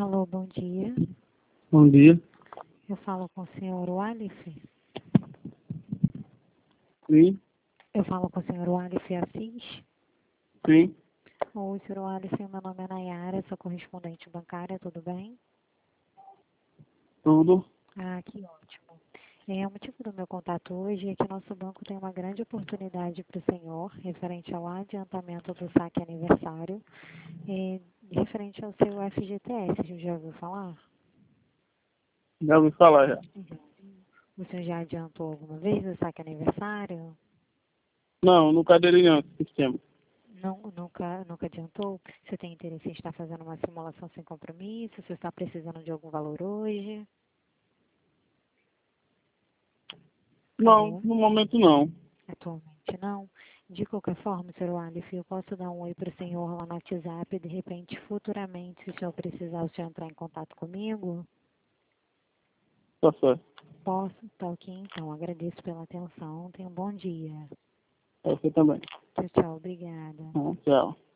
Alô, bom dia. Bom dia. Eu falo com o senhor Walif. Sim, Eu falo com o senhor Walif Assis. sim, Oi, senhor Walif, meu nome é Nayara, sou correspondente bancária, tudo bem? tudo. Ah, que ótimo. O motivo do meu contato hoje é que nosso banco tem uma grande oportunidade para o senhor, referente ao adiantamento do saque aniversário, referente ao seu FGTS, já ouviu falar? Já ouvi falar já. Já. O senhor já adiantou alguma vez o saque aniversário? Não, nunca aderi não a esse sistema. Não, nunca adiantou? Você tem interesse em estar fazendo uma simulação sem compromisso? Você está precisando de algum valor hoje? Não, Alô? no momento não. Atualmente não? De qualquer forma, Sr. Walif, eu posso dar um oi para o senhor lá no WhatsApp e de repente, futuramente, se o senhor precisar, o senhor entrar em contato comigo? Tá certo. Posso? Tá ok, então. Agradeço pela atenção. Tenha um bom dia. É você também. Tchau, tchau. Obrigada. Tchau.